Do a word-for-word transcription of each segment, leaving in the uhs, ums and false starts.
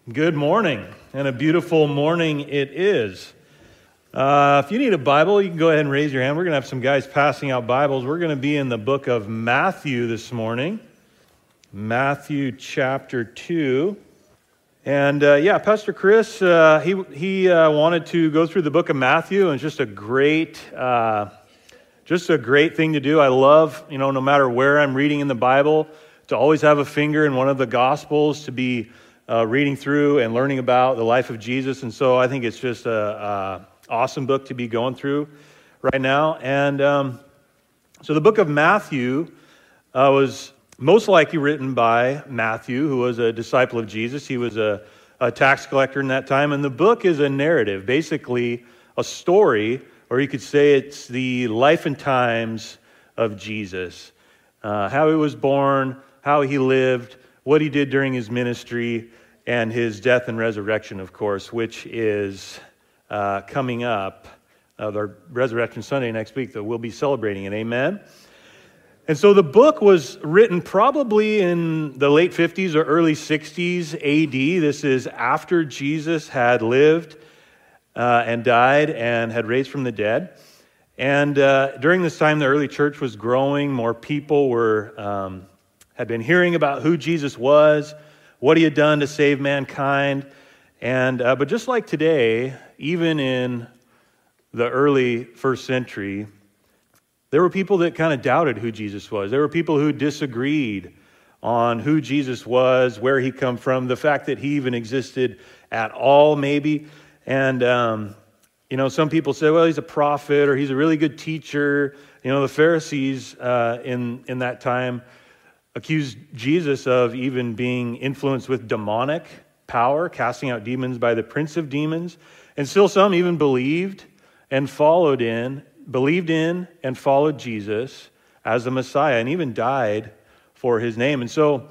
Good morning, and a beautiful morning it is. Uh, if you need a Bible, you can go ahead and raise your hand. We're going to have some guys passing out Bibles. We're going to be in the book of Matthew this morning, Matthew chapter two. And uh, yeah, Pastor Chris, uh, he he uh, wanted to go through the book of Matthew, and it's just a great, uh, just a great thing to do. I love, you know, no matter where I'm reading in the Bible, to always have a finger in one of the Gospels, to be Uh, reading through and learning about the life of Jesus. And so I think it's just a, a awesome book to be going through right now. And um, so the book of Matthew uh, was most likely written by Matthew, who was a disciple of Jesus. He was a, a tax collector in that time. And the book is a narrative, basically a story, or you could say it's the life and times of Jesus. Uh, how he was born, how he lived, what he did during his ministry, and his death and resurrection, of course, which is uh, coming up, uh, our Resurrection Sunday next week that we'll be celebrating it, amen? And so the book was written probably in the late fifties or early sixties A D. This is after Jesus had lived uh, and died and had raised from the dead. And uh, during this time, the early church was growing. More people were um, had been hearing about who Jesus was, what he had done to save mankind. And uh, but just like today, even in the early first century, there were people that kind of doubted who Jesus was. There were people who disagreed on who Jesus was, where he come from, the fact that he even existed at all, maybe. And, um, you know, some people say, well, he's a prophet, or he's a really good teacher. You know, the Pharisees uh, in, in that time accused Jesus of even being influenced with demonic power, casting out demons by the prince of demons. And still some even believed and followed in, believed in and followed Jesus as the Messiah, and even died for his name. And so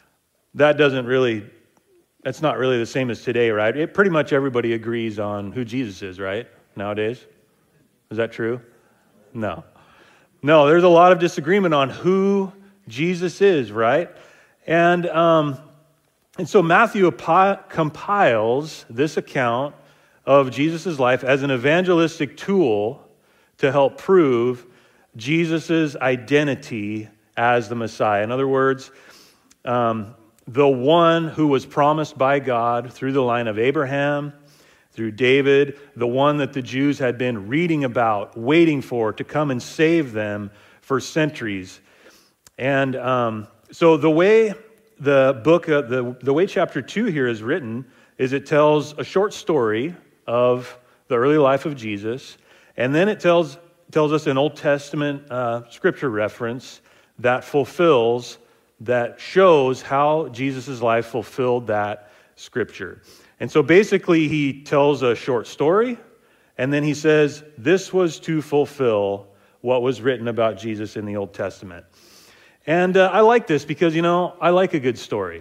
that doesn't really, that's not really the same as today, right? It, pretty much everybody agrees on who Jesus is, right, nowadays? Is that true? No. No, there's a lot of disagreement on who Jesus is, right? And um, and so Matthew api- compiles this account of Jesus' life as an evangelistic tool to help prove Jesus' identity as the Messiah. In other words, um, the one who was promised by God through the line of Abraham, through David, the one that the Jews had been reading about, waiting for to come and save them for centuries. And um, so the way the book, uh, the, the way chapter two here is written is it tells a short story of the early life of Jesus, and then it tells tells us an Old Testament uh, scripture reference that fulfills, that shows how Jesus' life fulfilled that scripture. And so basically he tells a short story, and then he says, this was to fulfill what was written about Jesus in the Old Testament. And uh, I like this because, you know, I like a good story.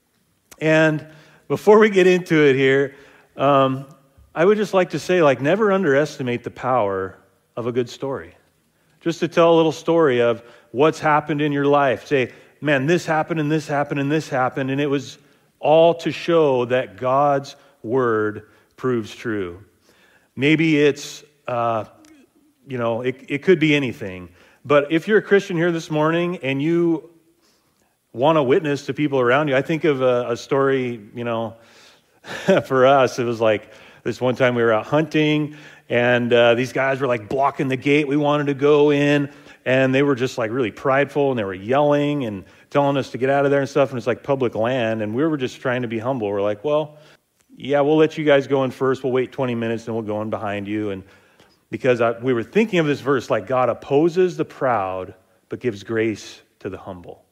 And before we get into it here, um, I would just like to say, like, never underestimate the power of a good story. Just to tell a little story of what's happened in your life. Say, man, this happened and this happened and this happened, and it was all to show that God's word proves true. Maybe it's, uh, you know, it, it could be anything. But if you're a Christian here this morning and you want to witness to people around you, I think of a, a story, you know, for us, it was like this one time we were out hunting, and uh, these guys were like blocking the gate. We wanted to go in, and they were just like really prideful, and they were yelling and telling us to get out of there and stuff, and it's like public land, and we were just trying to be humble. We're like, well, yeah, we'll let you guys go in first. We'll wait twenty minutes, and we'll go in behind you. And because I, we were thinking of this verse, like God opposes the proud, but gives grace to the humble.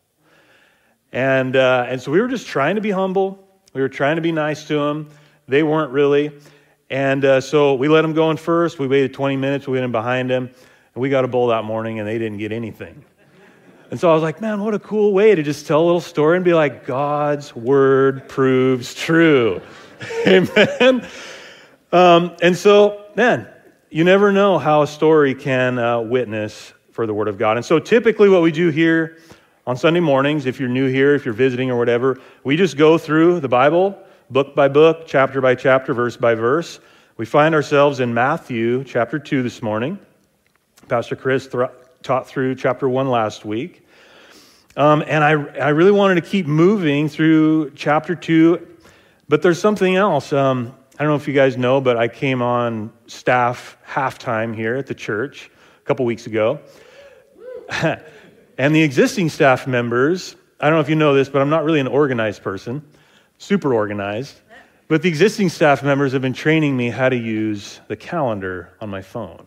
And uh, and so we were just trying to be humble. We were trying to be nice to them. They weren't really. And uh, so we let them go in first. We waited twenty minutes. We went in behind them. And we got a bowl that morning, and they didn't get anything. And so I was like, man, what a cool way to just tell a little story and be like, God's word proves true. Amen. Um, and so, man, you never know how a story can uh, witness for the Word of God. And so typically what we do here on Sunday mornings, if you're new here, if you're visiting or whatever, we just go through the Bible book by book, chapter by chapter, verse by verse. We find ourselves in Matthew chapter two this morning. Pastor Chris th- taught through chapter one last week. Um, and I, I really wanted to keep moving through chapter two, but there's something else. Um, I don't know if you guys know, but I came on staff halftime here at the church a couple weeks ago. And the existing staff members, I don't know if you know this, but I'm not really an organized person, super organized. But the existing staff members have been training me how to use the calendar on my phone.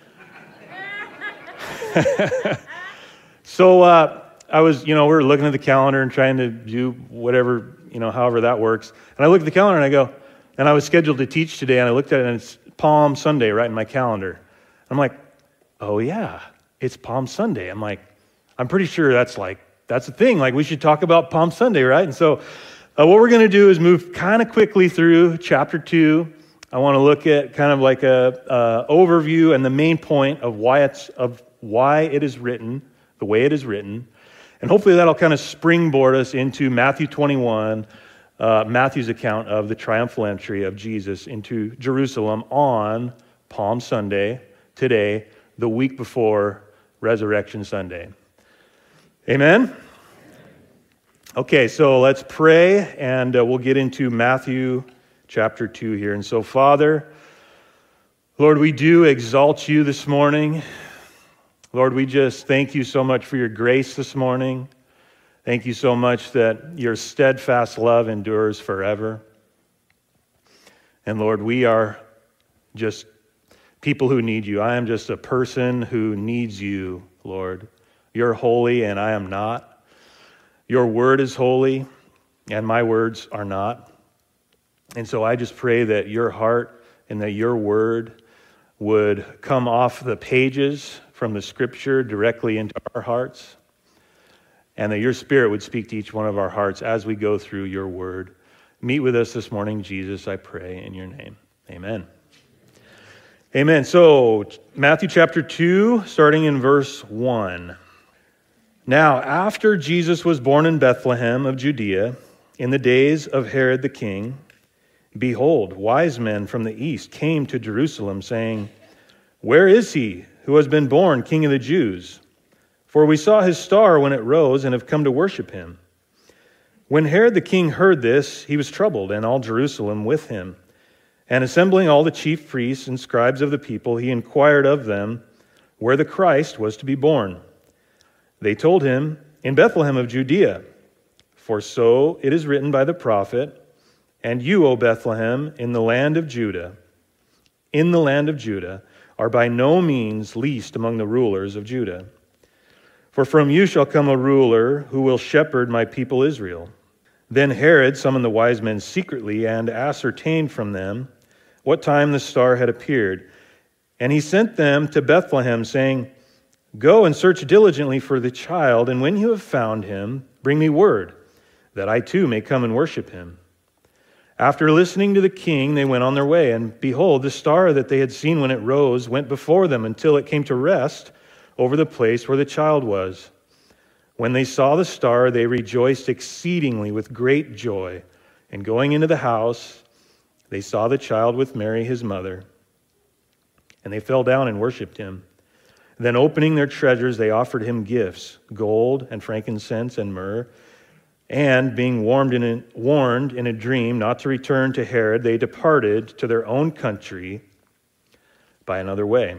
So uh, I was, you know, we were looking at the calendar and trying to do whatever, you know, however that works. And I looked at the calendar and I go, and I was scheduled to teach today, and I looked at it and it's Palm Sunday right in my calendar. I'm like, oh yeah, it's Palm Sunday. I'm like, I'm pretty sure that's like, that's a thing. Like we should talk about Palm Sunday, right? And so uh, what we're going to do is move kind of quickly through chapter two. I want to look at kind of like a, a overview and the main point of why it's of why it is written, the way it is written. And hopefully that'll kind of springboard us into Matthew twenty-one, uh, Matthew's account of the triumphal entry of Jesus into Jerusalem on Palm Sunday, today, the week before Resurrection Sunday. Amen? Okay, so let's pray, and uh, we'll get into Matthew chapter two here. And so, Father, Lord, we do exalt you this morning. Lord, we just thank you so much for your grace this morning. Thank you so much that your steadfast love endures forever. And Lord, we are just people who need you. I am just a person who needs you, Lord. You're holy and I am not. Your word is holy and my words are not. And so I just pray that your heart and that your word would come off the pages from the scripture directly into our hearts, and that your spirit would speak to each one of our hearts as we go through your word. Meet with us this morning, Jesus, I pray in your name. Amen. Amen. So Matthew chapter two, starting in verse one. Now, after Jesus was born in Bethlehem of Judea, in the days of Herod the king, behold, wise men from the east came to Jerusalem, saying, "Where is he who has been born King of the Jews? For we saw his star when it rose and have come to worship him." When Herod the king heard this, he was troubled, and all Jerusalem with him. And assembling all the chief priests and scribes of the people, he inquired of them where the Christ was to be born. They told him, "In Bethlehem of Judea. For so it is written by the prophet, and you, O Bethlehem, in the land of Judah, in the land of Judah, are by no means least among the rulers of Judah. For from you shall come a ruler who will shepherd my people Israel." Then Herod summoned the wise men secretly and ascertained from them what time the star had appeared. And he sent them to Bethlehem, saying, "Go and search diligently for the child, and when you have found him, bring me word, that I too may come and worship him." After listening to the king, they went on their way, and behold, the star that they had seen when it rose went before them until it came to rest over the place where the child was. When they saw the star, they rejoiced exceedingly with great joy. And going into the house, they saw the child with Mary, his mother. And they fell down and worshipped him. Then opening their treasures, they offered him gifts, gold and frankincense and myrrh. And being warned in, a, warned in a dream not to return to Herod, they departed to their own country by another way.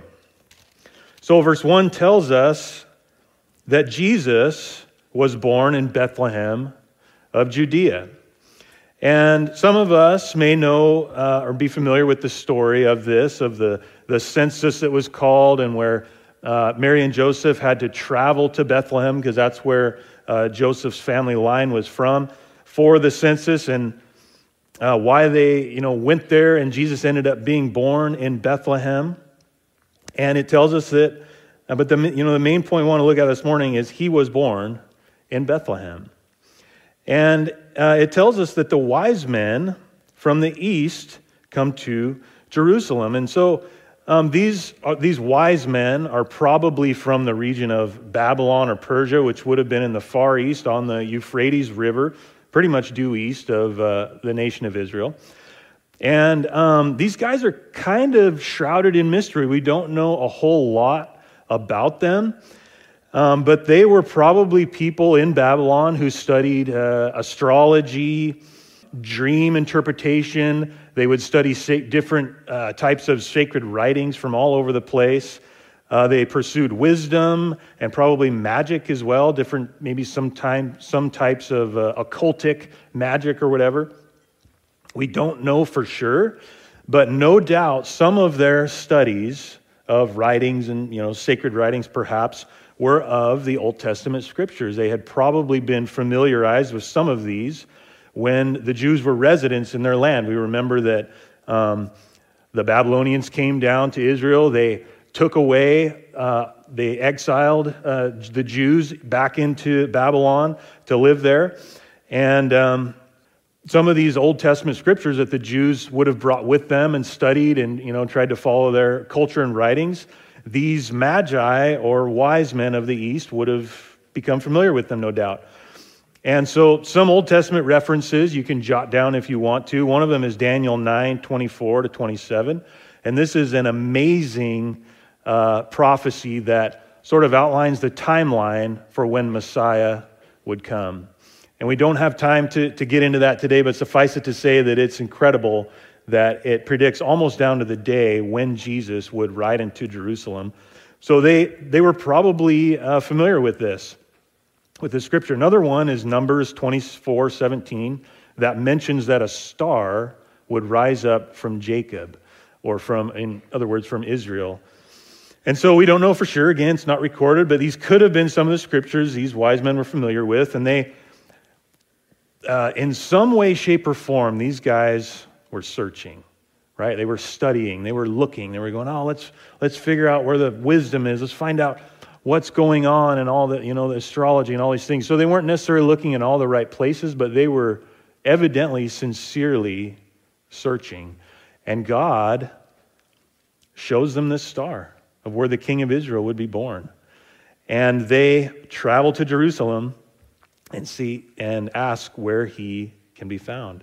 So verse one tells us that Jesus was born in Bethlehem of Judea. And some of us may know uh, or be familiar with the story of this, of the, the census that was called, and where uh, Mary and Joseph had to travel to Bethlehem because that's where uh, Joseph's family line was from for the census, and uh, why they you know went there, and Jesus ended up being born in Bethlehem. And it tells us that, uh, but the you know the main point we want to look at this morning is he was born in Bethlehem. And uh, it tells us that the wise men from the east come to Jerusalem. And so um, these uh, these wise men are probably from the region of Babylon or Persia, which would have been in the Far East on the Euphrates River. pretty much due east of uh, the nation of Israel. And um, these guys are kind of shrouded in mystery. We don't know a whole lot about them, um, but they were probably people in Babylon who studied uh, astrology, dream interpretation. They would study sa- different uh, types of sacred writings from all over the place. Uh, they pursued wisdom and probably magic as well, different, maybe some, time, some types of uh, occultic magic or whatever. We don't know for sure, but no doubt some of their studies of writings and, you know, sacred writings perhaps were of the Old Testament scriptures. They had probably been familiarized with some of these when the Jews were residents in their land. We remember that um, the Babylonians came down to Israel. They took away, uh, they exiled uh, the Jews back into Babylon to live there. And um, some of these Old Testament scriptures that the Jews would have brought with them and studied and, you know, tried to follow their culture and writings, these magi or wise men of the East would have become familiar with them, no doubt. And so some Old Testament references you can jot down if you want to. One of them is Daniel nine, twenty-four to twenty-seven. And this is an amazing uh, prophecy that sort of outlines the timeline for when Messiah would come. And we don't have time to, to get into that today, but suffice it to say that it's incredible that it predicts almost down to the day when Jesus would ride into Jerusalem. So they, they were probably uh, familiar with this, with the scripture. Another one is Numbers twenty-four seventeen that mentions that a star would rise up from Jacob, or from, in other words, from Israel. And so we don't know for sure. Again, it's not recorded, but these could have been some of the scriptures these wise men were familiar with, and they Uh, in some way, shape, or form, these guys were searching, right? They were studying, they were looking, they were going, oh, let's let's figure out where the wisdom is. Let's find out what's going on and all the, you know, the astrology and all these things. So they weren't necessarily looking in all the right places, but they were evidently, sincerely searching. And God shows them this star of where the king of Israel would be born. And they travel to Jerusalem and see and ask where he can be found.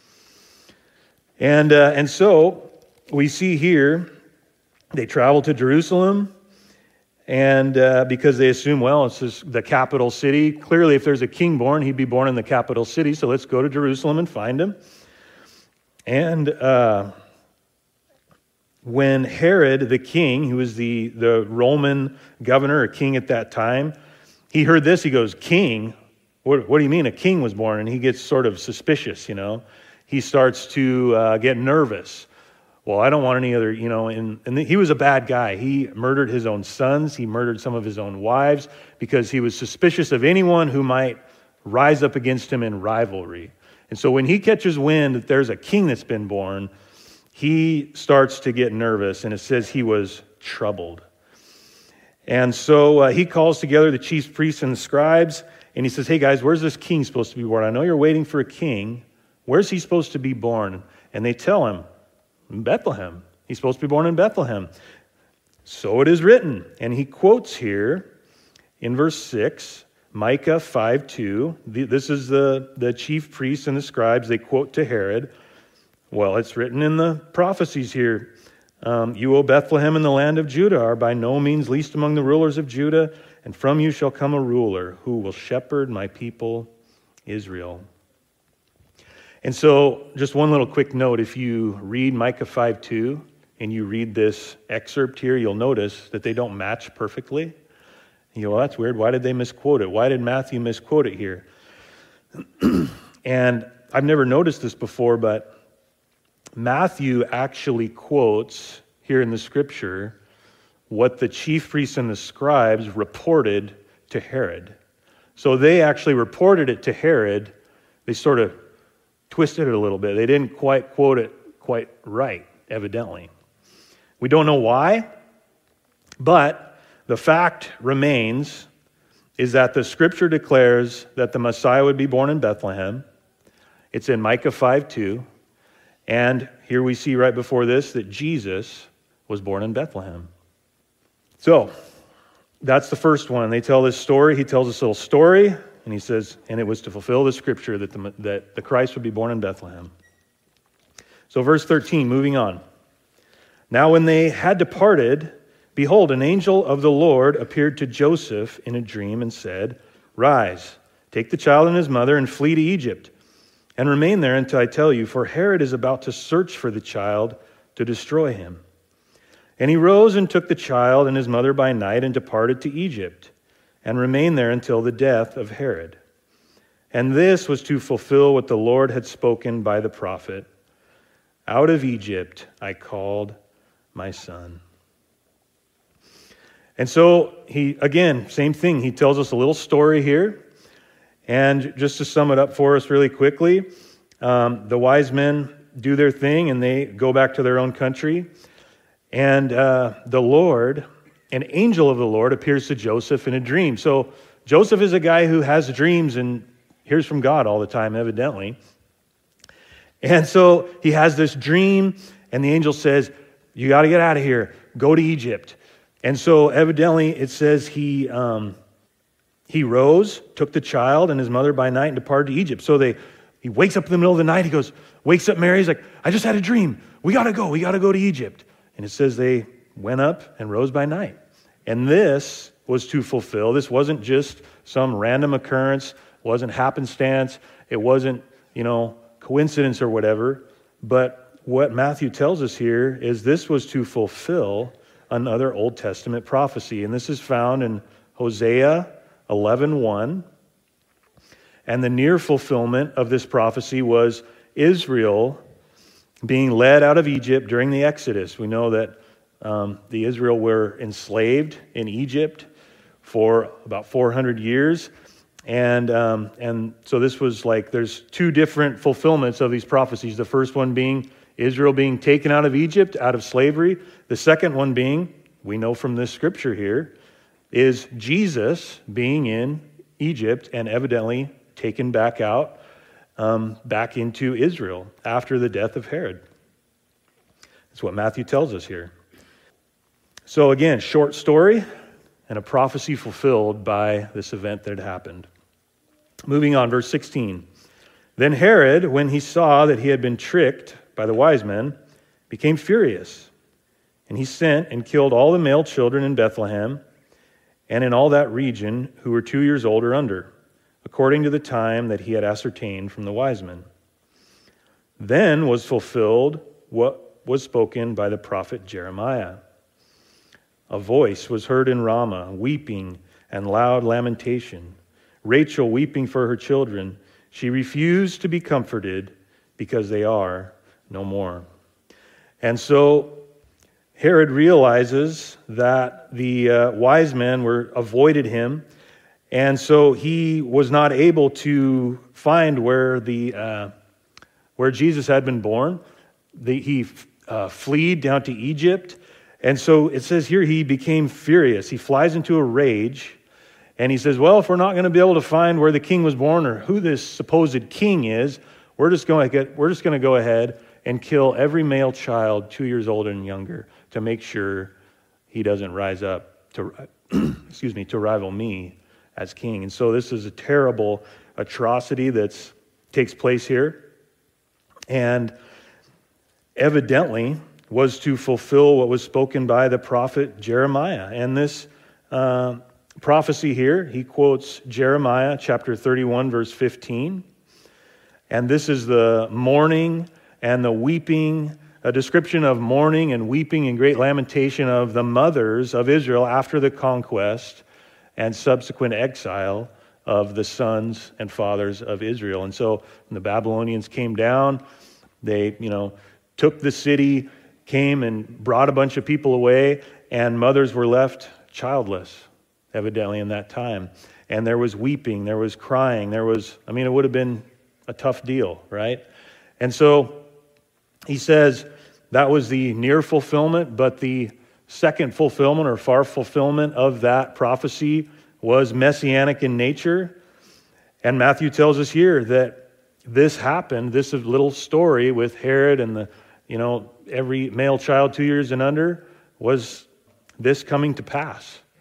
And uh, and so we see here they travel to Jerusalem, and uh, because they assume, well, it's just the capital city. Clearly, if there's a king born, he'd be born in the capital city. So let's go to Jerusalem and find him. And uh, when Herod the king, who was the the Roman governor or king at that time, he heard this. He goes, "King? What, what do you mean a king was born?" And he gets sort of suspicious, you know. He starts to uh, get nervous. Well, I don't want any other, you know, and, and he was a bad guy. He murdered his own sons. He murdered some of his own wives because he was suspicious of anyone who might rise up against him in rivalry. And so when he catches wind that there's a king that's been born, he starts to get nervous, and it says he was troubled. And so uh, he calls together the chief priests and the scribes, and he says, hey guys, where's this king supposed to be born? I know you're waiting for a king. Where's he supposed to be born? And they tell him, in Bethlehem. He's supposed to be born in Bethlehem. So it is written. And he quotes here in verse six, Micah five two. This is the, the chief priests and the scribes. They quote to Herod. Well, it's written in the prophecies here. Um, you, O Bethlehem, in the land of Judah, are by no means least among the rulers of Judah, and from you shall come a ruler who will shepherd my people Israel. And so, just one little quick note, if you read Micah five two and you read this excerpt here, you'll notice that they don't match perfectly. You go, well, that's weird. Why did they misquote it? Why did Matthew misquote it here? And I've never noticed this before, but Matthew actually quotes here in the scripture what the chief priests and the scribes reported to Herod. So they actually reported it to Herod. They sort of twisted it a little bit. They didn't quite quote it quite right, evidently. We don't know why, but the fact remains is that the scripture declares that the Messiah would be born in Bethlehem. It's in Micah five two. And here we see right before this that Jesus was born in Bethlehem. So, that's the first one. They tell this story. He tells this little story. And he says, and it was to fulfill the scripture that the, that the Christ would be born in Bethlehem. So verse thirteen, moving on. Now when they had departed, behold, an angel of the Lord appeared to Joseph in a dream and said, Rise, take the child and his mother and flee to Egypt, and remain there until I tell you, for Herod is about to search for the child to destroy him. And he rose and took the child and his mother by night and departed to Egypt, and remained there until the death of Herod. And this was to fulfill what the Lord had spoken by the prophet, Out of Egypt I called my son. And so he, again, same thing. He tells us a little story here. And just to sum it up for us really quickly, um, the wise men do their thing and they go back to their own country. And uh, the Lord, an angel of the Lord, appears to Joseph in a dream. So Joseph is a guy who has dreams and hears from God all the time, evidently. And so he has this dream, and the angel says, you got to get out of here. Go to Egypt. And so evidently it says he um, he rose, took the child and his mother by night and departed to Egypt. So they he wakes up in the middle of the night. He goes, wakes up Mary. He's like, I just had a dream. We got to go. We got to go to Egypt. And it says they went up and rose by night. And this was to fulfill. This wasn't just some random occurrence. It wasn't happenstance. It wasn't, you know, coincidence or whatever. But what Matthew tells us here is this was to fulfill another Old Testament prophecy. And this is found in Hosea eleven one. And the near fulfillment of this prophecy was Israel being led out of Egypt during the Exodus. We know that um, the Israel were enslaved in Egypt for about four hundred years. And um, and so this was like, there's two different fulfillments of these prophecies. The first one being Israel being taken out of Egypt, out of slavery. The second one being, we know from this scripture here, is Jesus being in Egypt and evidently taken back out, um, back into Israel after the death of Herod. That's what Matthew tells us here. So again, short story and a prophecy fulfilled by this event that had happened. Moving on, verse sixteen. Then Herod, when he saw that he had been tricked by the wise men, became furious. And he sent and killed all the male children in Bethlehem and in all that region who were two years old or under, according to the time that he had ascertained from the wise men. Then was fulfilled what was spoken by the prophet Jeremiah. A voice was heard in Ramah, weeping and loud lamentation. Rachel weeping for her children. She refused to be comforted because they are no more. And so Herod realizes that the uh, wise men were avoided him, and so he was not able to find where the uh, where Jesus had been born. The, he uh, fled down to Egypt, and so it says here he became furious. He flies into a rage, and he says, "Well, if we're not going to be able to find where the king was born or who this supposed king is, we're just going to get we're just going to go ahead and kill every male child two years old and younger to make sure he doesn't rise up to, excuse me, to rival me as king." And so this is a terrible atrocity that takes place here, and evidently was to fulfill what was spoken by the prophet Jeremiah. And this uh, prophecy here, he quotes Jeremiah chapter thirty-one, verse fifteen. And this is the mourning and the weeping, a description of mourning and weeping and great lamentation of the mothers of Israel after the conquest and subsequent exile of the sons and fathers of Israel. And so when the Babylonians came down, they, you know, took the city, came and brought a bunch of people away, and mothers were left childless, evidently in that time. And there was weeping, there was crying, there was, I mean, it would have been a tough deal, right? And so he says that was the near fulfillment, but the second fulfillment or far fulfillment of that prophecy was messianic in nature. And Matthew tells us here that this happened, this little story with Herod and the, you know, every male child two years and under, was this coming to pass.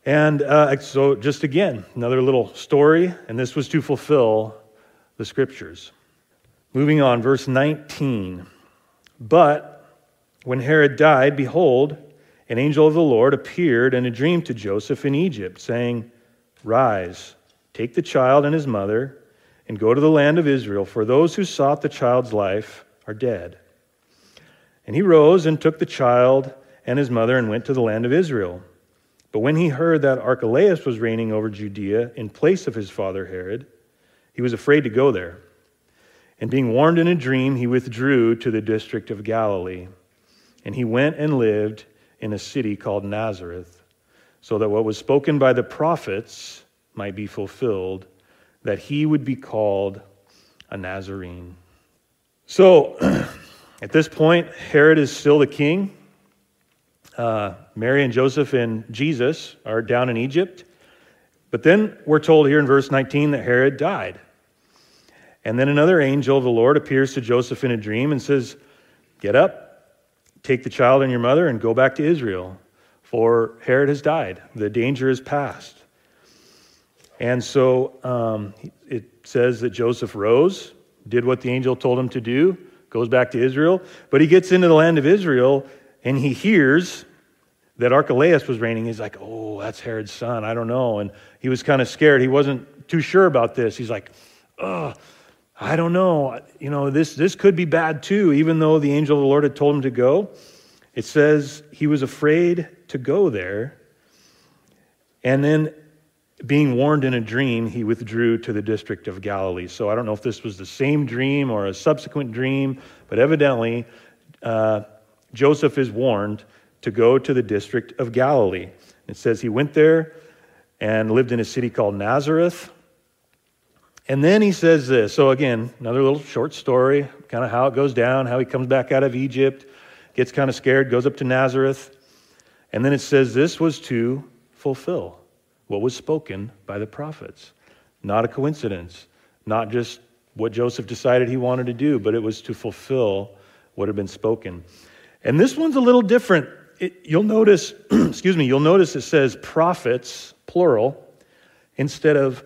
And uh, so just again, another little story, and this was to fulfill the scriptures. Moving on, verse nineteen. But when Herod died, behold, an angel of the Lord appeared in a dream to Joseph in Egypt, saying, Rise, take the child and his mother, and go to the land of Israel, for those who sought the child's life are dead. And he rose and took the child and his mother and went to the land of Israel. But when he heard that Archelaus was reigning over Judea in place of his father Herod, he was afraid to go there. And being warned in a dream, he withdrew to the district of Galilee. And he went and lived in a city called Nazareth, so that what was spoken by the prophets might be fulfilled, that he would be called a Nazarene. So, at this point, Herod is still the king. Uh, Mary and Joseph and Jesus are down in Egypt. But then we're told here in verse nineteen that Herod died. And then another angel of the Lord appears to Joseph in a dream and says, Get up, take the child and your mother, and go back to Israel, for Herod has died. The danger is past. And so um, it says that Joseph rose, did what the angel told him to do, goes back to Israel. But he gets into the land of Israel, and he hears that Archelaus was reigning. He's like, oh, that's Herod's son. I don't know. And he was kind of scared. He wasn't too sure about this. He's like, oh, I don't know. You know, this, this could be bad too, even though the angel of the Lord had told him to go. It says he was afraid to go there. And then being warned in a dream, he withdrew to the district of Galilee. So I don't know if this was the same dream or a subsequent dream, but evidently uh, Joseph is warned to go to the district of Galilee. It says he went there and lived in a city called Nazareth. And then he says this. So again, another little short story, kind of how it goes down, how he comes back out of Egypt, gets kind of scared, goes up to Nazareth. And then it says this was to fulfill what was spoken by the prophets. Not a coincidence, not just what Joseph decided he wanted to do, but it was to fulfill what had been spoken. And this one's a little different. It, you'll notice, excuse me, you'll notice it says prophets, plural, instead of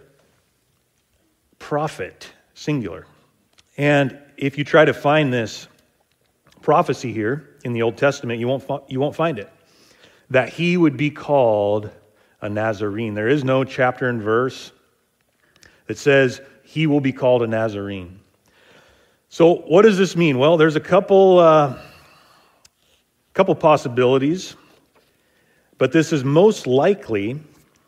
prophet, singular. And if you try to find this prophecy here in the Old Testament, you won't you won't find it. That he would be called a Nazarene. There is no chapter and verse that says he will be called a Nazarene. So what does this mean? Well, there's a couple uh, couple possibilities, but this is most likely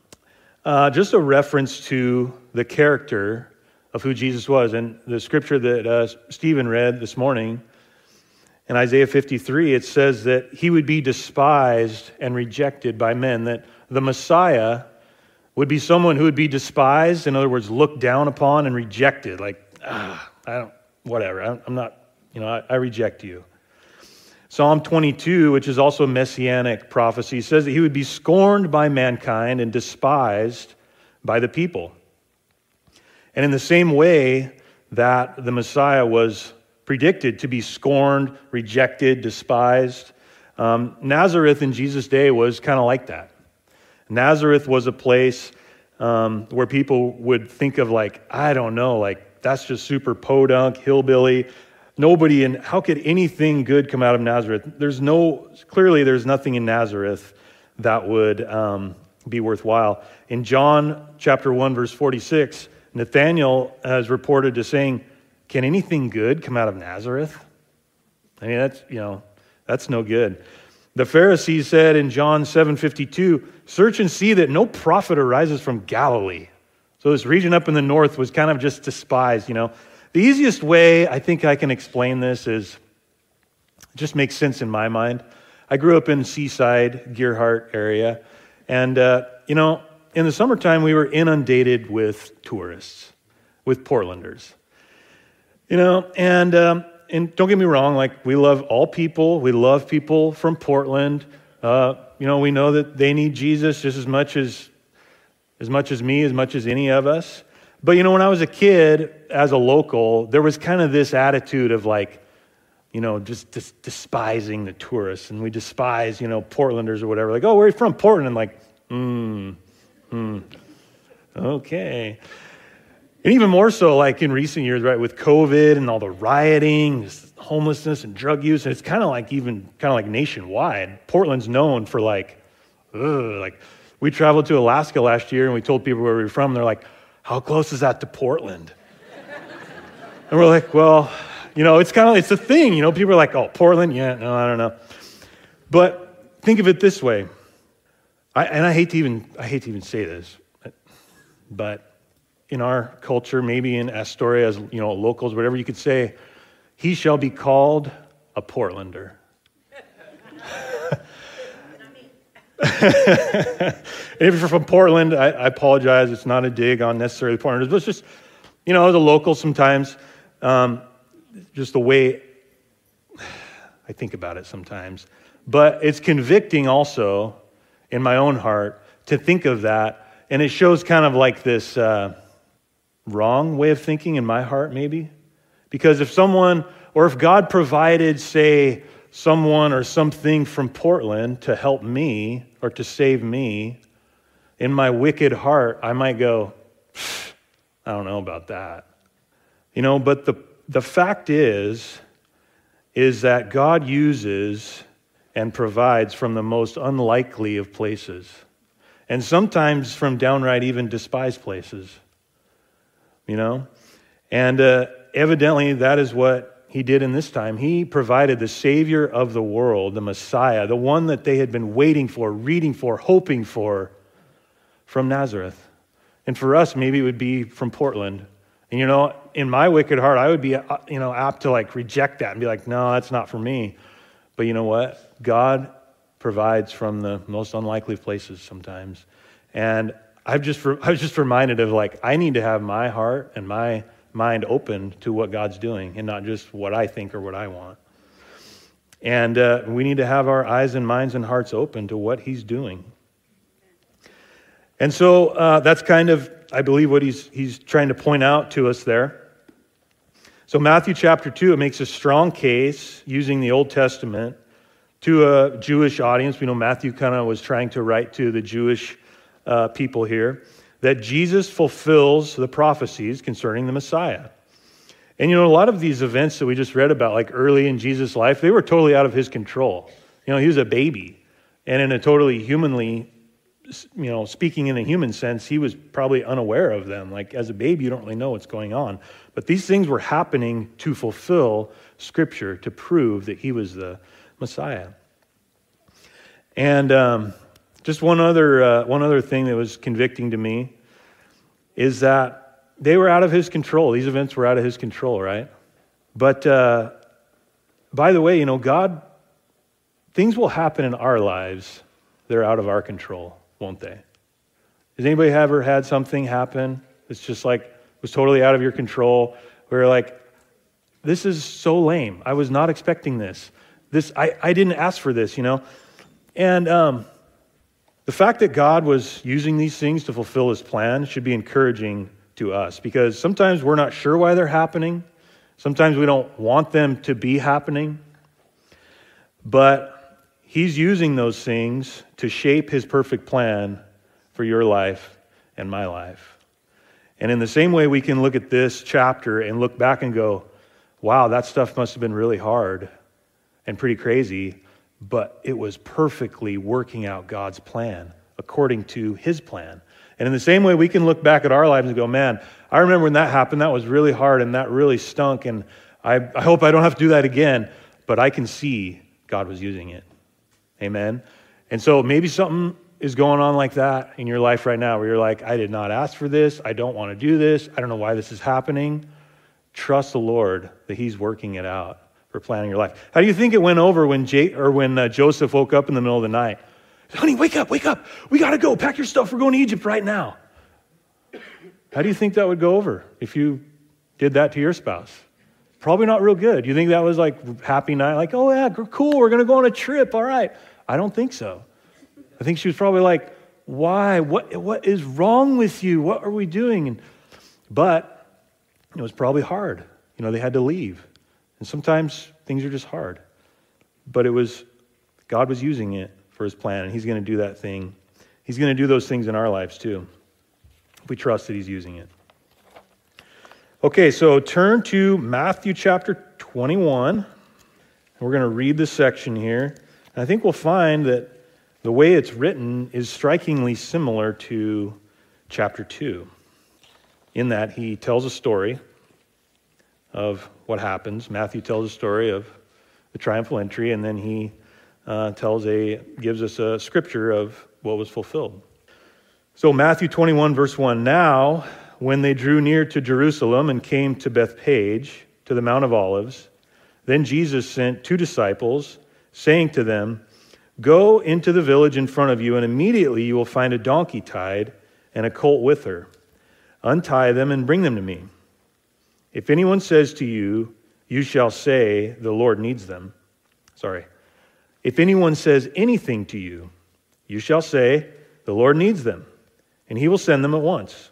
uh, just a reference to the character of who Jesus was. And the scripture that uh, Stephen read this morning in Isaiah fifty-three, it says that he would be despised and rejected by men, that the Messiah would be someone who would be despised, in other words, looked down upon and rejected, like, ah, I don't, whatever, I'm not, you know, I, I reject you. Psalm twenty-two, which is also a messianic prophecy, says that he would be scorned by mankind and despised by the people. And in the same way that the Messiah was predicted to be scorned, rejected, despised, um, Nazareth in Jesus' day was kind of like that. Nazareth was a place um, where people would think of like, I don't know, like that's just super podunk, hillbilly. Nobody in, how could anything good come out of Nazareth? There's no, clearly there's nothing in Nazareth that would um, be worthwhile. In John chapter one, verse forty-six, Nathanael is reported to saying, can anything good come out of Nazareth? I mean, that's, you know, that's no good. The Pharisees said in John seven fifty-two, search and see that no prophet arises from Galilee. So this region up in the north was kind of just despised, you know. The easiest way I think I can explain this is, it just makes sense in my mind. I grew up in Seaside, Gearhart area, and, uh, you know, in the summertime we were inundated with tourists, with Portlanders. You know, and um, and don't get me wrong, like we love all people. We love people from Portland. Uh, you know, we know that they need Jesus just as much as as much as me, as much as any of us. But you know, when I was a kid, as a local, there was kind of this attitude of like, you know, just, just despising the tourists, and we despise, you know, Portlanders or whatever. Like, oh, where are you from? Portland. And like, Hmm. Hmm. Okay. And even more so, like in recent years, right, with COVID and all the rioting, homelessness and drug use, and it's kind of like even kind of like nationwide. Portland's known for like, ugh, like we traveled to Alaska last year and we told people where we were from. And they're like, "How close is that to Portland?" And we're like, "Well, you know, it's kind of it's a thing. You know, people are like, oh, Portland, yeah, no, I don't know." But think of it this way, I, and I hate to even I hate to even say this, but in our culture, maybe in Astoria, as you know, locals, whatever you could say, he shall be called a Portlander. If you're from Portland, I, I apologize. It's not a dig on necessarily Portlanders, but it's just, you know, as a local sometimes, um, just the way I think about it sometimes. But it's convicting also in my own heart to think of that, and it shows kind of like this uh, wrong way of thinking in my heart, maybe. Because if someone, or if God provided, say, someone or something from Portland to help me or to save me, in my wicked heart, I might go, I don't know about that. You know, but the, the fact is, is that God uses and provides from the most unlikely of places. And sometimes from downright even despised places. You know? And uh, evidently that is what he did in this time. He provided the Savior of the world, the Messiah, the one that they had been waiting for, reading for, hoping for, from Nazareth. And for us, maybe it would be from Portland. And you know, in my wicked heart, I would be, uh, you know, apt to like reject that and be like, no, that's not for me. But you know what? God provides from the most unlikely places sometimes. And I've just, I was just reminded of like, I need to have my heart and my mind open to what God's doing and not just what I think or what I want. And uh, we need to have our eyes and minds and hearts open to what he's doing. And so uh, that's kind of, I believe, what he's he's trying to point out to us there. So Matthew chapter two, it makes a strong case using the Old Testament to a Jewish audience. We know Matthew kind of was trying to write to the Jewish uh, people here, that Jesus fulfills the prophecies concerning the Messiah. And you know, a lot of these events that we just read about, like early in Jesus' life, they were totally out of his control. You know, he was a baby, and in a totally humanly, you know, speaking in a human sense, he was probably unaware of them. Like as a baby, you don't really know what's going on. But these things were happening to fulfill Scripture, to prove that he was the Messiah. And um, just one other uh, one other thing that was convicting to me is that they were out of his control. These events were out of his control, right? But uh, by the way, you know, God, things will happen in our lives that are out of our control, won't they? Has anybody ever had something happen that's just like was totally out of your control, where you're like, this is so lame. I was not expecting this. This I, I didn't ask for this, you know? And um, the fact that God was using these things to fulfill his plan should be encouraging to us, because sometimes we're not sure why they're happening. Sometimes we don't want them to be happening. But he's using those things to shape his perfect plan for your life and my life. And in the same way, we can look at this chapter and look back and go, wow, that stuff must have been really hard and pretty crazy, but it was perfectly working out God's plan according to his plan. And in the same way, we can look back at our lives and go, man, I remember when that happened, that was really hard and that really stunk, and I, I hope I don't have to do that again, but I can see God was using it. Amen? And so maybe something is going on like that in your life right now, where you're like, I did not ask for this, I don't want to do this, I don't know why this is happening. Trust the Lord that he's working it out for planning your life. How do you think it went over when J- or when uh, Joseph woke up in the middle of the night? Honey, wake up, wake up. We got to go. Pack your stuff. We're going to Egypt right now. How do you think that would go over if you did that to your spouse? Probably not real good. You think that was like happy night? Like, oh yeah, cool. We're going to go on a trip. All right. I don't think so. I think she was probably like, why? What, what is wrong with you? What are we doing? And, but it was probably hard. You know, they had to leave. And sometimes things are just hard. But it was, God was using it for his plan, and he's going to do that thing. He's He's going to do those things in our lives too, if we trust that he's using it. Okay, so turn to Matthew chapter twenty-one. And we're going to read this section here. And I think we'll find that the way it's written is strikingly similar to chapter two, in that he tells a story of what happens. Matthew tells a story of the triumphal entry, and then he uh, tells a gives us a scripture of what was fulfilled. So Matthew twenty-one, verse one, now when they drew near to Jerusalem and came to Bethpage, to the Mount of Olives, then Jesus sent two disciples, saying to them, go into the village in front of you, and immediately you will find a donkey tied and a colt with her. Untie them and bring them to me. If anyone says to you, you shall say, the Lord needs them. Sorry. If anyone says anything to you, you shall say, the Lord needs them, and he will send them at once.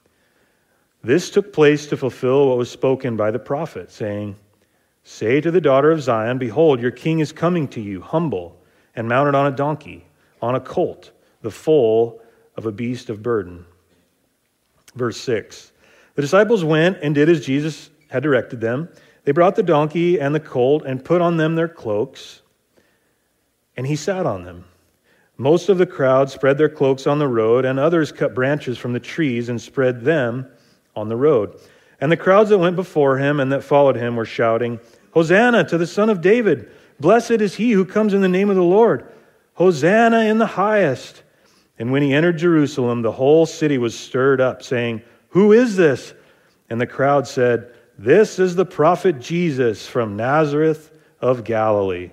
This took place to fulfill what was spoken by the prophet, saying, say to the daughter of Zion, behold, your king is coming to you, humble and mounted on a donkey, on a colt, the foal of a beast of burden. Verse six, the disciples went and did as Jesus had directed them. They brought the donkey and the colt and put on them their cloaks, and he sat on them. Most of the crowd spread their cloaks on the road, and others cut branches from the trees and spread them on the road. And the crowds that went before him and that followed him were shouting, Hosanna to the Son of David! Blessed is he who comes in the name of the Lord! Hosanna in the highest! And when he entered Jerusalem, the whole city was stirred up, saying, who is this? And the crowd said, this is the prophet Jesus from Nazareth of Galilee.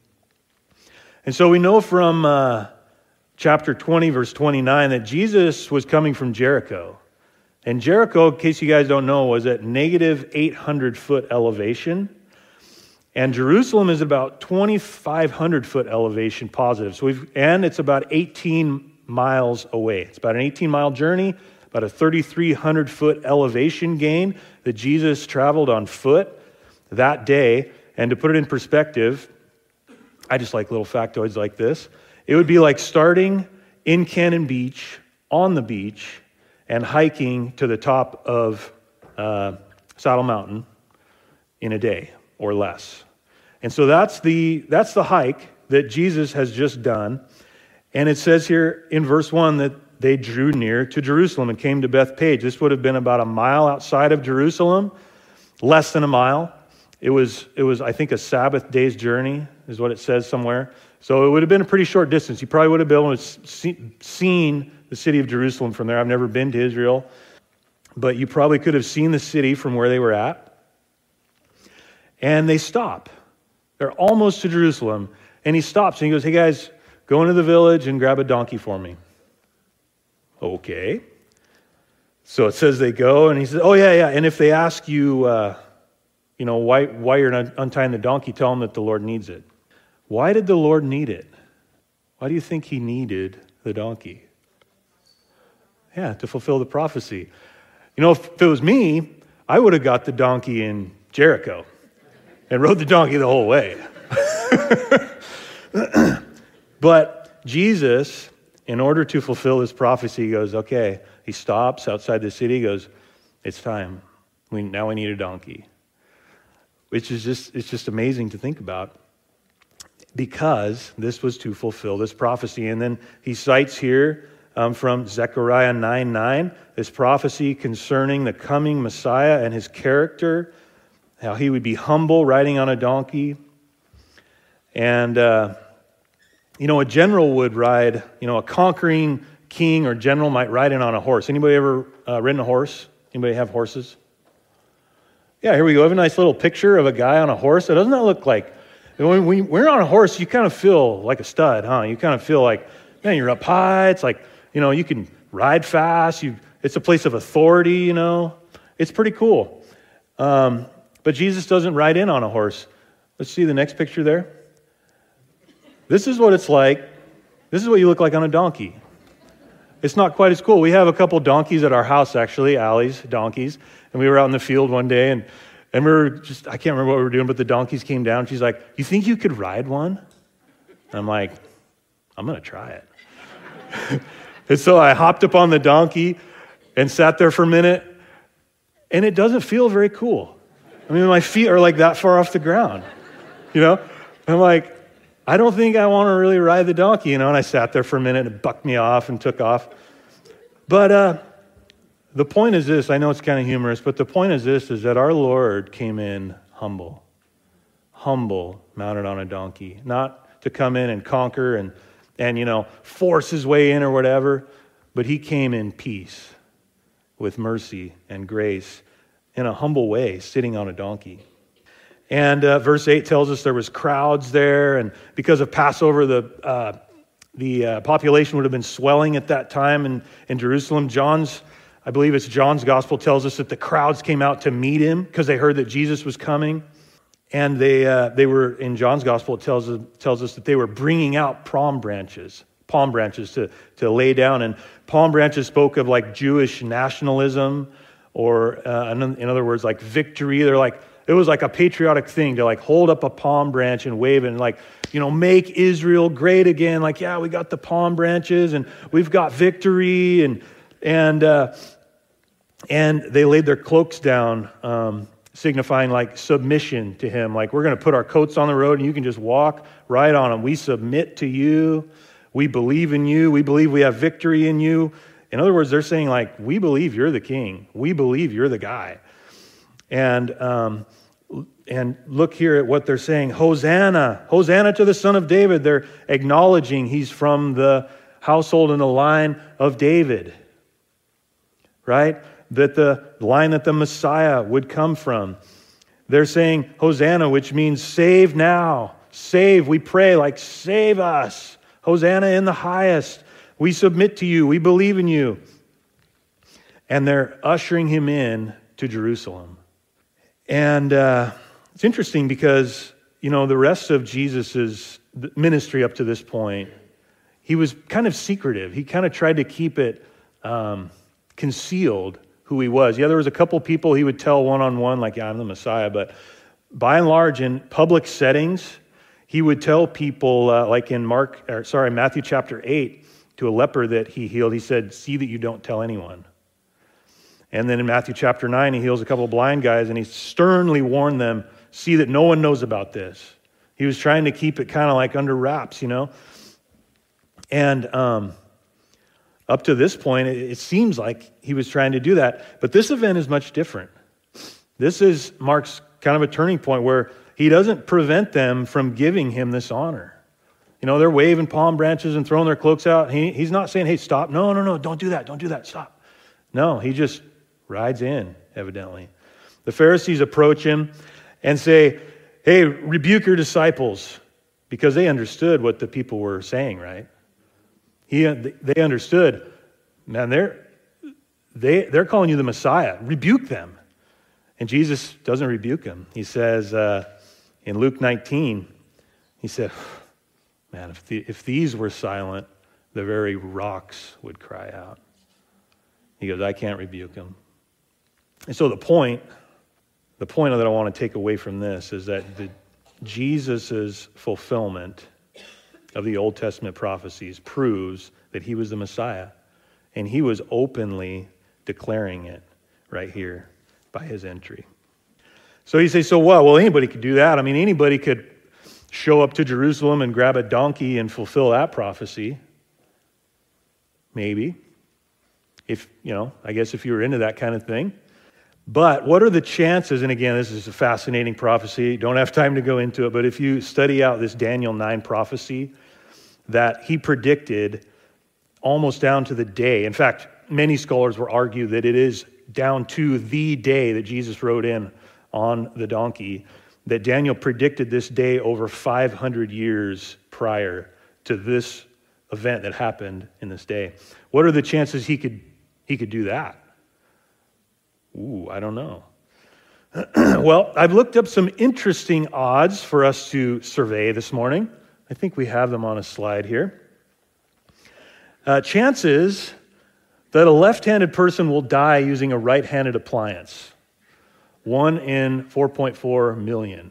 And so we know from uh, chapter twenty, verse twenty-nine, that Jesus was coming from Jericho. And Jericho, in case you guys don't know, was at negative eight hundred foot elevation. And Jerusalem is about twenty-five hundred foot elevation positive. So we've, and it's about eighteen miles away. It's about an eighteen mile journey, about a thirty-three hundred foot elevation gain that Jesus traveled on foot that day. And to put it in perspective, I just like little factoids like this. It would be like starting in Cannon Beach, on the beach, and hiking to the top of uh, Saddle Mountain in a day or less. And so that's the that's the hike that Jesus has just done. And it says here in verse one that they drew near to Jerusalem and came to Bethpage. This would have been about a mile outside of Jerusalem, less than a mile. It was, it was I think, a Sabbath day's journey, is what it says somewhere. So it would have been a pretty short distance. You probably would have been able to seen the city of Jerusalem from there. I've never been to Israel, but you probably could have seen the city from where they were at. And they stop. They're almost to Jerusalem. And he stops and he goes, hey guys, go into the village and grab a donkey for me. Okay. So it says they go, and he says, oh yeah, yeah. And if they ask you, uh, you know, why, why you're not untying the donkey, tell them that the Lord needs it. Why did the Lord need it? Why do you think he needed the donkey? Yeah, to fulfill the prophecy. You know, if it was me, I would have got the donkey in Jericho and rode the donkey the whole way. But Jesus, in order to fulfill his prophecy, he goes, okay, he stops outside the city, he goes, it's time. We, now we need a donkey. Which is just, it's just amazing to think about, because this was to fulfill this prophecy. And then he cites here um, from Zechariah nine nine, this prophecy concerning the coming Messiah and his character, how he would be humble, riding on a donkey. And, uh, you know, a general would ride, you know, a conquering king or general might ride in on a horse. Anybody ever uh, ridden a horse? Anybody have horses? Yeah, here we go. We have a nice little picture of a guy on a horse. So doesn't that look like, when we're on a horse, you kind of feel like a stud, huh? You kind of feel like, man, you're up high. It's like, you know, you can ride fast. You, it's a place of authority, you know. It's pretty cool. Um, but Jesus doesn't ride in on a horse. Let's see the next picture there. This is what it's like. This is what you look like on a donkey. It's not quite as cool. We have a couple donkeys at our house, actually, Allie's donkeys. And we were out in the field one day, and, and we were just, I can't remember what we were doing, but the donkeys came down. She's like, you think you could ride one? And I'm like, I'm going to try it. And so I hopped up on the donkey and sat there for a minute, and it doesn't feel very cool. I mean, my feet are like that far off the ground, you know? I'm like, I don't think I want to really ride the donkey, you know? And I sat there for a minute, and it bucked me off and took off. But uh, the point is this, I know it's kind of humorous, but the point is this, is that our Lord came in humble. Humble, mounted on a donkey. Not to come in and conquer and, and, you know, force his way in or whatever, but he came in peace with mercy and grace in a humble way, sitting on a donkey. And uh, verse eight tells us there was crowds there, and because of Passover, the uh, the uh, population would have been swelling at that time in, in Jerusalem. John's, I believe it's John's gospel, tells us that the crowds came out to meet him because they heard that Jesus was coming. And they uh, they were, in John's gospel, it tells us, tells us that they were bringing out palm branches, palm branches to, to lay down. And palm branches spoke of like Jewish nationalism, or uh, in other words, like victory. They're like, it was like a patriotic thing to like hold up a palm branch and wave it and like, you know, make Israel great again. Like, yeah, we got the palm branches and we've got victory. And and uh, and they laid their cloaks down, um, signifying like submission to him. Like, we're going to put our coats on the road and you can just walk right on them. We submit to you. We believe in you. We believe we have victory in you. In other words, they're saying like, we believe you're the king. We believe you're the guy. And um, and look here at what they're saying. Hosanna, Hosanna to the Son of David. They're acknowledging he's from the household and the line of David, right? That the line that the Messiah would come from. They're saying Hosanna, which means save now. Save, we pray, like save us. Hosanna in the highest. We submit to you. We believe in you. And they're ushering him in to Jerusalem. And uh, it's interesting because, you know, the rest of Jesus's ministry up to this point, he was kind of secretive. He kind of tried to keep it um, concealed who he was. Yeah, there was a couple people he would tell one-on-one, like, yeah, I'm the Messiah. But by and large, in public settings, he would tell people, uh, like in Mark, or sorry, Matthew chapter eight, to a leper that he healed, he said, see that you don't tell anyone. And then in Matthew chapter nine, he heals a couple of blind guys, and he sternly warned them, see that no one knows about this. He was trying to keep it kind of like under wraps, you know. And um, up to this point, it, it seems like he was trying to do that. But this event is much different. This is marks kind of a turning point where he doesn't prevent them from giving him this honor. You know, they're waving palm branches and throwing their cloaks out. He, he's not saying, hey, stop. No, no, no, don't do that. Don't do that. Stop. No, he just rides in, evidently. The Pharisees approach him and say, hey, rebuke your disciples, because they understood what the people were saying, right? He, they understood, man, they're, they, they're calling you the Messiah. Rebuke them. And Jesus doesn't rebuke them. He says uh, in Luke nineteen, he said, man, if, the, if these were silent, the very rocks would cry out. He goes, I can't rebuke them. And so the point, the point that I want to take away from this is that the, Jesus' fulfillment of the Old Testament prophecies proves that he was the Messiah. And he was openly declaring it right here by his entry. So you say, so what? Well, anybody could do that. I mean, anybody could show up to Jerusalem and grab a donkey and fulfill that prophecy. Maybe. If, you know, I guess if you were into that kind of thing. But what are the chances, and again, this is a fascinating prophecy, don't have time to go into it, but if you study out this Daniel nine prophecy, that he predicted almost down to the day. In fact, many scholars will argue that it is down to the day that Jesus rode in on the donkey, that Daniel predicted this day over five hundred years prior to this event that happened in this day. What are the chances he could he could do that? Ooh, I don't know. Well, I've looked up some interesting odds for us to survey this morning. I think we have them on a slide here. Uh, chances that a left-handed person will die using a right-handed appliance. One in four point four million.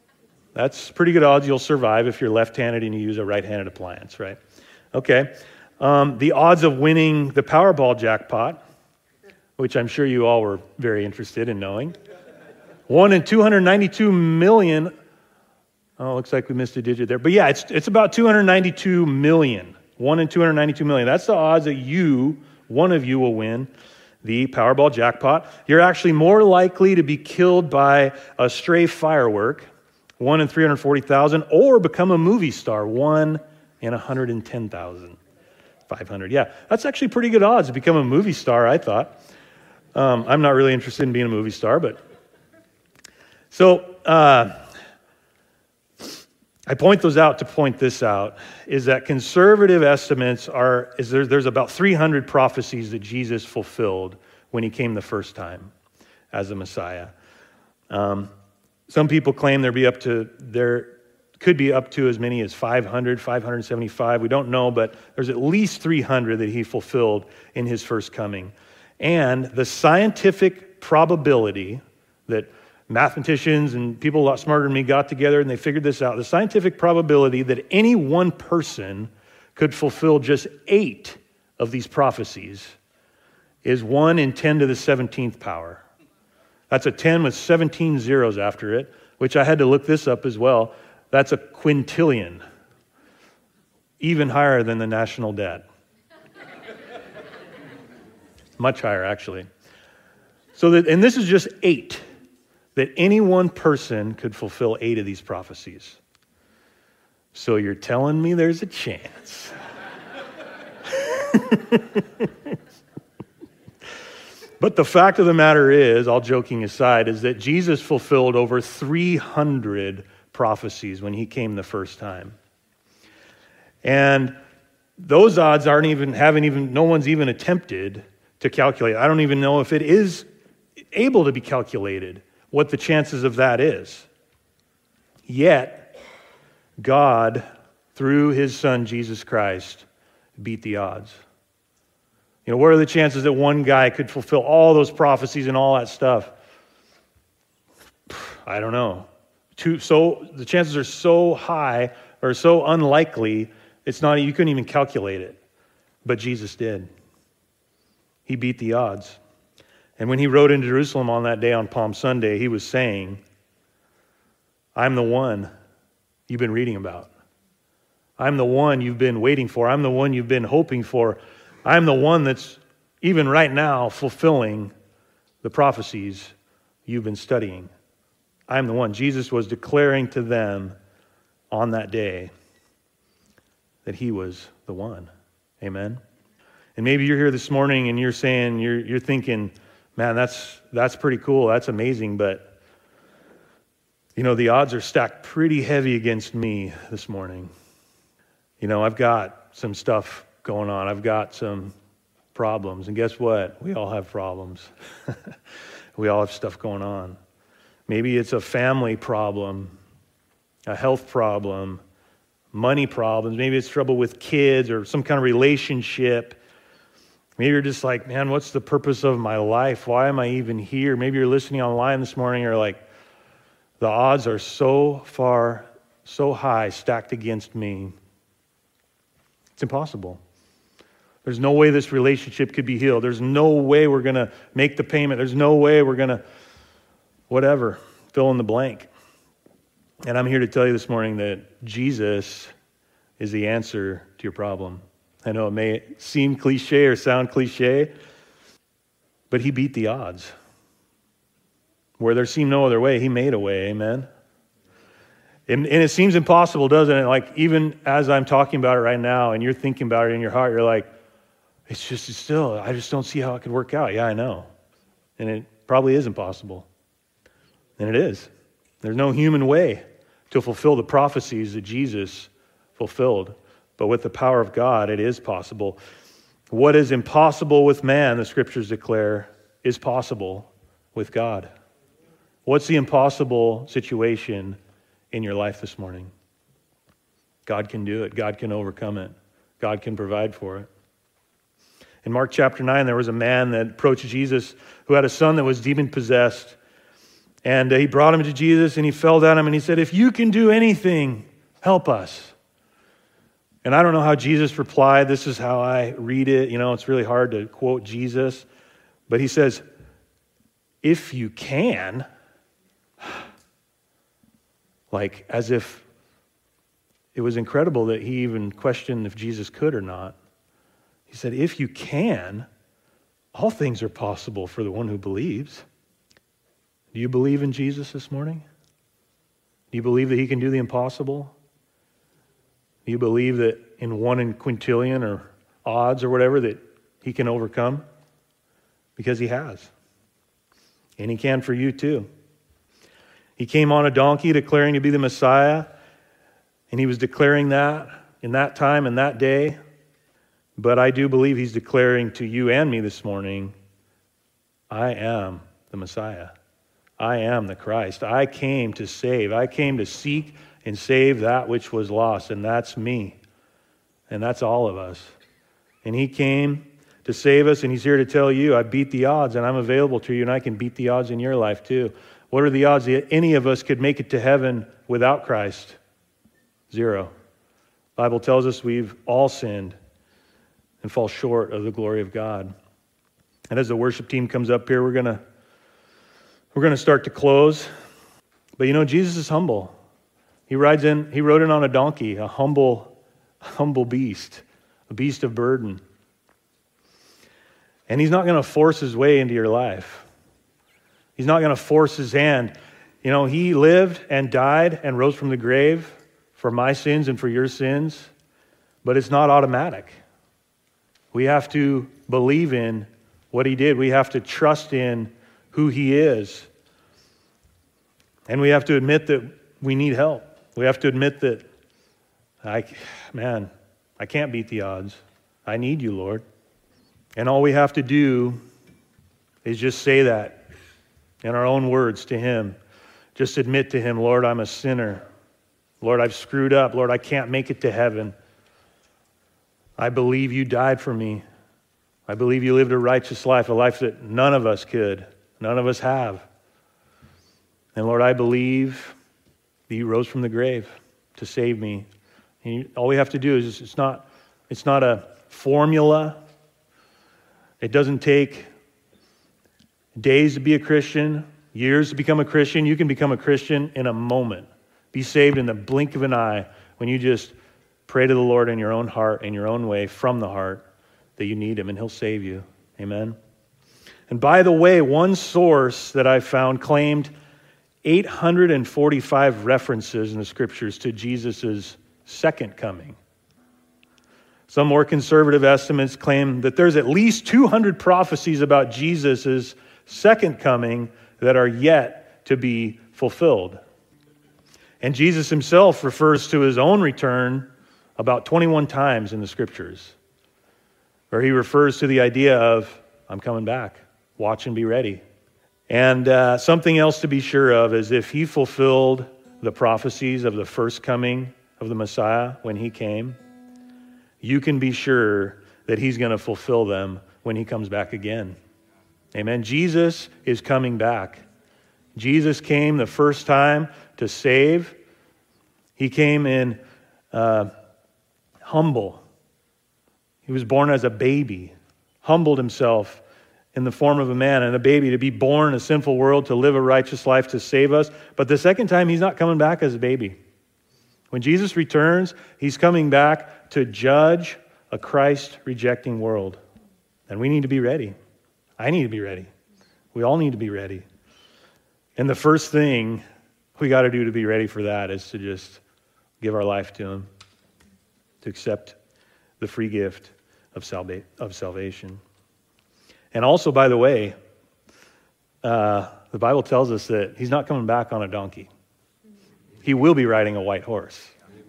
That's pretty good odds you'll survive if you're left-handed and you use a right-handed appliance, right? Okay. Um, the odds of winning the Powerball jackpot, which I'm sure you all were very interested in knowing. One in two hundred ninety-two million. Oh, looks like we missed a digit there. But yeah, it's it's about two hundred ninety-two million. One in two hundred ninety-two million. That's the odds that you, one of you, will win the Powerball jackpot. You're actually more likely to be killed by a stray firework, one in three hundred forty thousand, or become a movie star, one in one hundred ten thousand five hundred. Yeah, that's actually pretty good odds to become a movie star, I thought. Um, I'm not really interested in being a movie star, but... So, uh, I point those out to point this out, is that conservative estimates are, is there, there's about three hundred prophecies that Jesus fulfilled when he came the first time as a Messiah. Um, some people claim there be up to, there could be up to as many as five hundred, five hundred seventy-five. We don't know, but there's at least three hundred that he fulfilled in his first coming. And the scientific probability that mathematicians and people a lot smarter than me got together and they figured this out. The scientific probability that any one person could fulfill just eight of these prophecies is one in ten to the seventeenth power. That's a ten with seventeen zeros after it, which I had to look this up as well. That's a quintillion, even higher than the national debt. Much higher, actually. So that, and this is just eight. That any one person could fulfill eight of these prophecies. So you're telling me there's a chance. But the fact of the matter is, all joking aside, is that Jesus fulfilled over three hundred prophecies when he came the first time. And those odds aren't even, haven't even, no one's even attempted to calculate. I don't even know if it is able to be calculated, what the chances of that is. Yet, God, through his Son, Jesus Christ, beat the odds. You know, what are the chances that one guy could fulfill all those prophecies and all that stuff? I don't know. Too, so the chances are so high or so unlikely, it's not, you couldn't even calculate it. But Jesus did. He beat the odds. And when he rode into Jerusalem on that day on Palm Sunday, he was saying, I'm the one you've been reading about. I'm the one you've been waiting for. I'm the one you've been hoping for. I'm the one that's even right now fulfilling the prophecies you've been studying. I'm the one. Jesus was declaring to them on that day that he was the one. Amen? And maybe you're here this morning and you're saying, you're, you're thinking, man, that's that's pretty cool. That's amazing. But, you know, the odds are stacked pretty heavy against me this morning. You know, I've got some stuff going on. I've got some problems. And guess what? We all have problems. We all have stuff going on. Maybe it's a family problem, a health problem, money problems. Maybe it's trouble with kids or some kind of relationship. Maybe you're just like, man, what's the purpose of my life? Why am I even here? Maybe you're listening online this morning. You're like, the odds are so far, so high, stacked against me. It's impossible. There's no way this relationship could be healed. There's no way we're going to make the payment. There's no way we're going to, whatever, fill in the blank. And I'm here to tell you this morning that Jesus is the answer to your problem. I know it may seem cliche or sound cliche, but he beat the odds. Where there seemed no other way, he made a way, amen? And, and it seems impossible, doesn't it? Like, even as I'm talking about it right now, and you're thinking about it in your heart, you're like, it's just it's still, I just don't see how it could work out. Yeah, I know. And it probably is impossible. And it is. There's no human way to fulfill the prophecies that Jesus fulfilled. But with the power of God, it is possible. What is impossible with man, the scriptures declare, is possible with God. What's the impossible situation in your life this morning? God can do it. God can overcome it. God can provide for it. In Mark chapter nine, there was a man that approached Jesus who had a son that was demon-possessed. And he brought him to Jesus, and he fell down him, and he said, if you can do anything, help us. And I don't know how Jesus replied. This is how I read it. You know, it's really hard to quote Jesus. But he says, if you can, like as if it was incredible that he even questioned if Jesus could or not. He said, if you can, all things are possible for the one who believes. Do you believe in Jesus this morning? Do you believe that he can do the impossible? Do you believe that in one in quintillion or odds or whatever that he can overcome? Because he has. And he can for you too. He came on a donkey declaring to be the Messiah, and he was declaring that in that time and that day. But I do believe he's declaring to you and me this morning, I am the Messiah. I am the Christ. I came to save. I came to seek and save that which was lost, and that's me. And that's all of us. And he came to save us, and he's here to tell you, I beat the odds, and I'm available to you, and I can beat the odds in your life too. What are the odds that any of us could make it to heaven without Christ? Zero. The Bible tells us we've all sinned and fall short of the glory of God. And as the worship team comes up here, we're gonna we're gonna start to close. But you know, Jesus is humble. He rides in, he rode in on a donkey, a humble, humble beast, a beast of burden. And he's not going to force his way into your life. He's not going to force his hand. You know, he lived and died and rose from the grave for my sins and for your sins, but it's not automatic. We have to believe in what he did. We have to trust in who he is. And we have to admit that we need help. We have to admit that, I, man, I can't beat the odds. I need you, Lord. And all we have to do is just say that in our own words to him. Just admit to him, Lord, I'm a sinner. Lord, I've screwed up. Lord, I can't make it to heaven. I believe you died for me. I believe you lived a righteous life, a life that none of us could, none of us have. And Lord, I believe that you rose from the grave to save me. And you, all we have to do is, it's not, it's not a formula. It doesn't take days to be a Christian, years to become a Christian. You can become a Christian in a moment. Be saved in the blink of an eye when you just pray to the Lord in your own heart, in your own way, from the heart, that you need him, and he'll save you. Amen? And by the way, one source that I found claimed eight hundred forty-five references in the scriptures to Jesus' second coming. Some more conservative estimates claim that there's at least two hundred prophecies about Jesus' second coming that are yet to be fulfilled. And Jesus himself refers to his own return about twenty-one times in the scriptures, where he refers to the idea of, I'm coming back, watch and be ready. And uh, something else to be sure of is if he fulfilled the prophecies of the first coming of the Messiah when he came, you can be sure that he's going to fulfill them when he comes back again. Amen. Jesus is coming back. Jesus came the first time to save. He came in uh, humble. He was born as a baby, humbled himself in the form of a man and a baby to be born in a sinful world, to live a righteous life, to save us. But the second time, he's not coming back as a baby. When Jesus returns, he's coming back to judge a Christ-rejecting world. And we need to be ready. I need to be ready. We all need to be ready. And the first thing we got to do to be ready for that is to just give our life to him, to accept the free gift of, salva- of salvation. And also, by the way, uh, the Bible tells us that he's not coming back on a donkey. He will be riding a white horse.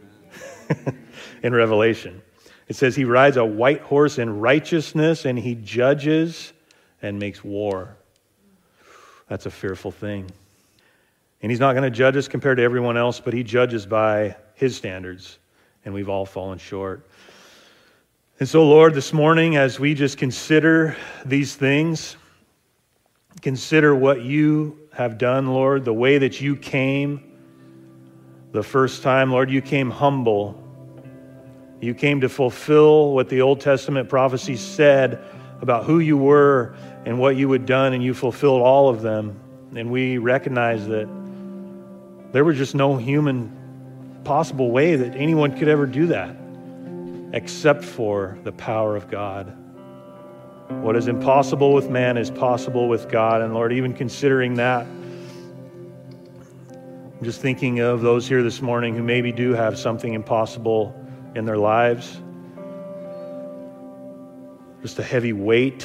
In Revelation, it says he rides a white horse in righteousness, and he judges and makes war. That's a fearful thing. And he's not going to judge us compared to everyone else, but he judges by his standards, and we've all fallen short. And so, Lord, this morning, as we just consider these things, consider what you have done, Lord, the way that you came the first time, Lord, you came humble. You came to fulfill what the Old Testament prophecy said about who you were and what you had done, and you fulfilled all of them. And we recognize that there was just no human possible way that anyone could ever do that except for the power of God. What is impossible with man is possible with God. And Lord, even considering that, I'm just thinking of those here this morning who maybe do have something impossible in their lives. Just a heavy weight.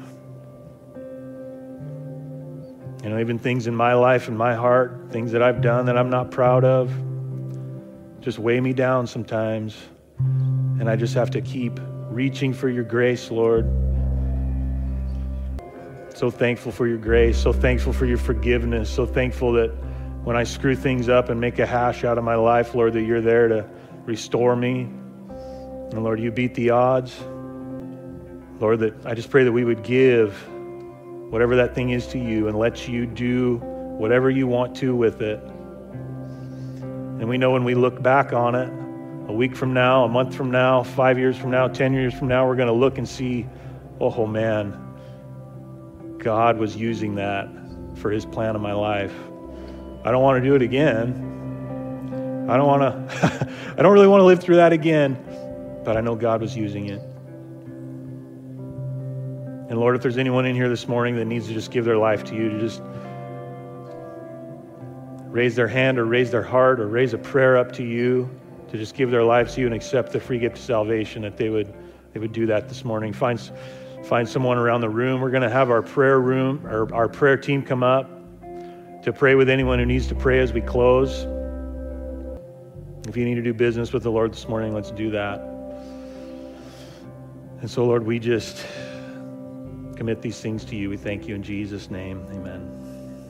You know, even things in my life and my heart, things that I've done that I'm not proud of, just weigh me down sometimes. And I just have to keep reaching for your grace, Lord. So thankful for your grace, so thankful for your forgiveness, so thankful that when I screw things up and make a hash out of my life, Lord, that you're there to restore me. And Lord, you beat the odds. Lord, that I just pray that we would give whatever that thing is to you and let you do whatever you want to with it. And we know when we look back on it, a week from now, a month from now, five years from now, ten years from now, we're going to look and see, oh man, God was using that for his plan in my life. I don't want to do it again. I don't want to, I don't really want to live through that again, but I know God was using it. And Lord, if there's anyone in here this morning that needs to just give their life to you, to just raise their hand or raise their heart or raise a prayer up to you, to just give their lives to you and accept the free gift of salvation, that they would they would do that this morning. Find, find someone around the room. We're going to have our prayer room, or our prayer team come up to pray with anyone who needs to pray as we close. If you need to do business with the Lord this morning, let's do that. And so, Lord, we just commit these things to you. We thank you in Jesus' name. Amen.